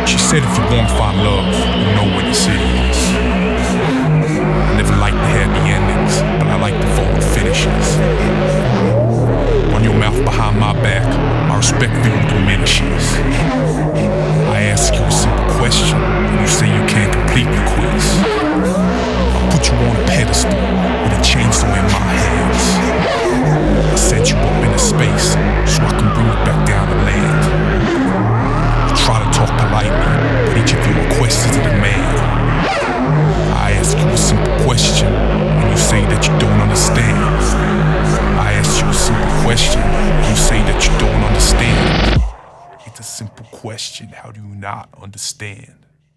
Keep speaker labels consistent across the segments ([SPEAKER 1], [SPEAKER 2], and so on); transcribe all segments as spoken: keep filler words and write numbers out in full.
[SPEAKER 1] She said if you wanna find love, you know where the city is. I never like the happy endings, but I like the forward finishes. Run your mouth behind my back, my respect for you diminishes. I ask you a simple question, and you say you can't complete the quiz. I put you on a pedestal with a chainsaw in my hands. I sent you up into space so I can bring you back down to land. I try to talk politely, but each of your requests is a demand. I ask you a simple question, and you say that you don't understand. I ask you a simple question, and you say that you don't understand. It's a simple question, how do you not understand?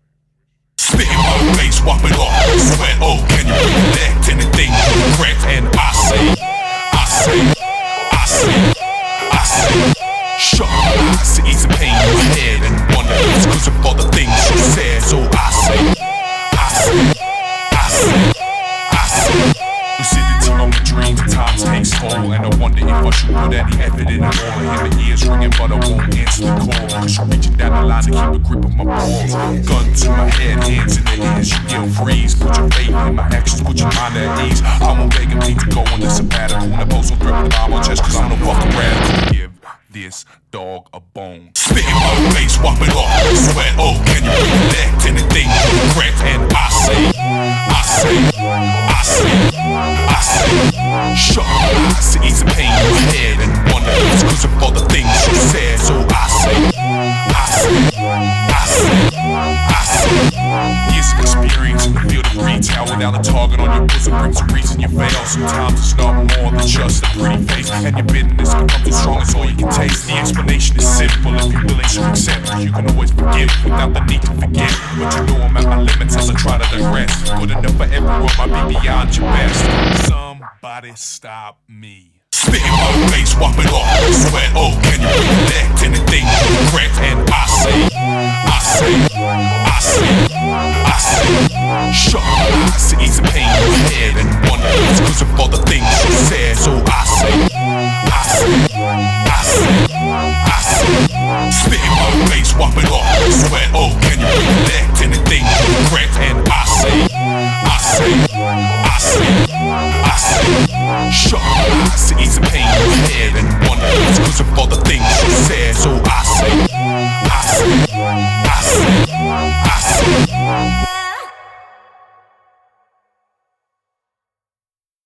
[SPEAKER 1] Spit in my face, wipe it off, sweat, oh, can you connect anything to the crack? And I say, I say, I say, I say, shut my eyes to ease the pain in my head and wonder if it's cause of all the things you said. So I say, I say, I say, I say, lucidity on my dreams at times takes toll, and I wonder if I should put any effort in at all. I hear my ears ringing but I won't answer the call, cause you're reaching down the line to keep a grip on my balls. Gun to my head, hands in the ears, you get freeze. Put your faith in my actions, put your mind at ease. I won't beg and plead to go on this sabbatical, and I post on threat with my chest cause I'm no fucking radical. Give this dog a bone. Spit in my face, wipe it off, sweat, oh, can you connect anything to the crack? And I say, I say, I say, I say, shut my eyes to ease the pain in my head and wonder if it's cause of all the things you said. So I say, I say, I say, I say, years of experience in the field of retail without a target on your bosom brings a reason you fail. Sometimes it's not more than just a pretty face, and your bitterness becomes as strong as all you can taste. The explanation is simple if you're willing to accept. You can always forgive without the need to forget, but you know I'm at my limits as I try to digress. Good enough for everyone might be beyond your best. Somebody stop me. Spit in my face, wipe it off, sweat, oh, can you connect anything to the crack? And I say, I say, I say, I say, shut my eyes to ease the pain in my head and wonder if it's cause of all the things you said. So I say, I say, I say, I say, spit in my face, wipe it off, sweat, oh, can you connect anything to the crack? And I say, I say, I say, I say, shut my eyes to ease the pain in my head and wonder if it's cause of all the things you said. So I